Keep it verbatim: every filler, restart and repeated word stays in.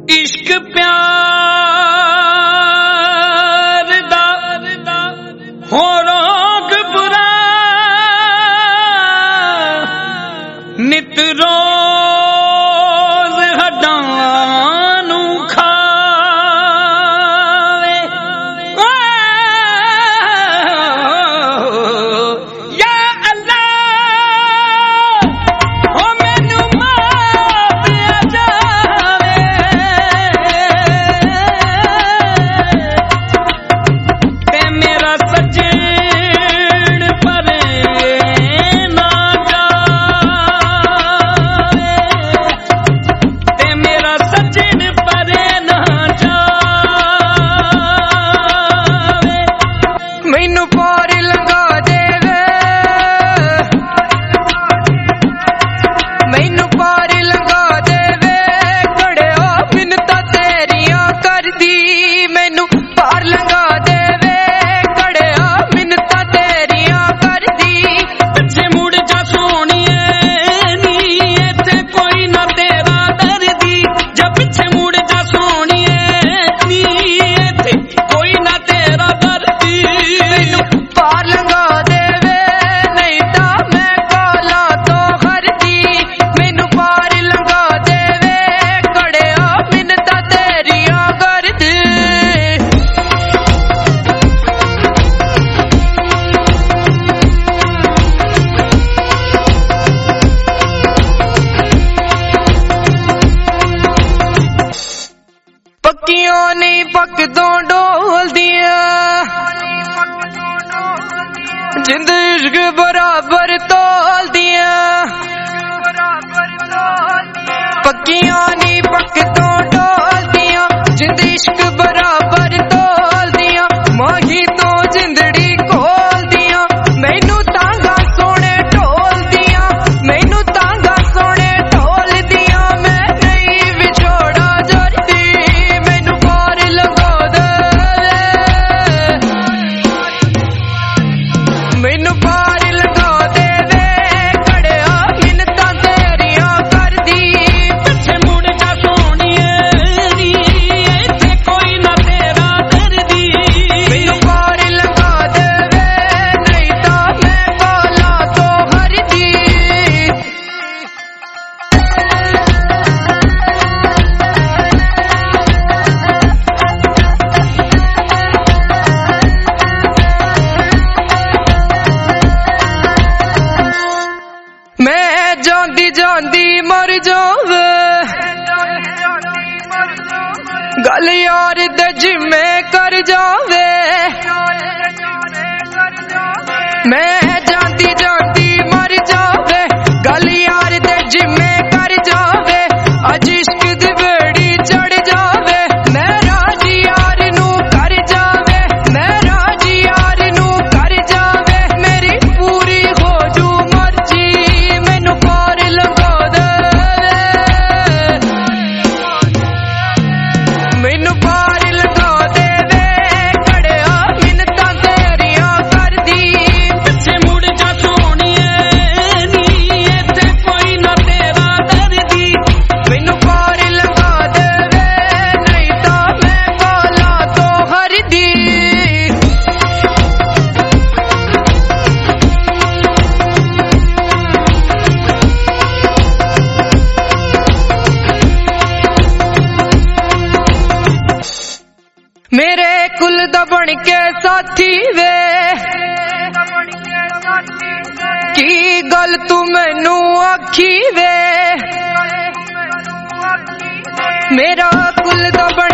इश्क प्यार दा हो रोग बुरा नित रोज हड्डां नू खावे या अल्लाह हो मैनू माफ जावे ते मेरा सजन परे ना जावे ते मेरा सजन परे ना जावे मैनू पार लंघा देवे मैनू पार लंघा देवे कड़िया मिन्नतां तेरियां करदी मैनू पार लंघा देवे कड़िया मिन्नतां तेरियां करदी पिछे मुड़ जा सोहणीए नी इत्थे कोई ना तेरा दर्दी जा पिछे मुड़ जा सोहणीए नी इत्थे कोई ना तेरा दर्दी मैनू पार लंघा देवे नहीं तां मैं काला तो खरदी मैनू पार लंघा देवे कड़िया मिन्नतां तेरियां करदी पक्कियां नहीं पकदों डोलदियां जिंद इश्क बराबर तोलदियां पक्कियां नहीं पकदों डोलदियां जिंद इश्क बराबर तोलदियां माही तो जिंदड़ी खोलदियां मैनू तांगा सोने ढोलदियां मैनू तांगा सोने ढोलदियां मैं नहीं विछोड़ा जरदी मैनू पार लंघा देवे मैनू पार लंघा देवे कड़िया मिन्नतां तेरियां करदी पिछे मुड़ जा सोहणीए नी इत्थे कोई ना तेरा दर्दी मैनू पार लंघा देवे नहीं तां मैं काला तो खरदी मैं जांदी जांदी मर जावे गल यार दे जिम्मे कर जावे मैं जांदी जांदी मर जावे गल यार दे जिम्मे कर जावे अज इश्क दी बेड़ी चढ़ जावे मैं राजी यार नू कर जावे मैं राजी यार नू कर जावे मेरी पूरी हो जू मर्जी मैनू पार लंघा देवे मैनू पार लंघा देवे कड़िया मिन्नतां तेरियां करदी पिछे मुड़ जा सोहणीए नी इत्थे कोई ना तेरा दर्दी मैनू पार लंघा देवे नहीं तां मैं काला तो खरदी मेरे कुल दा बन के साथी वे की गल तू मैनू आखी वे मेरा कुल दा बन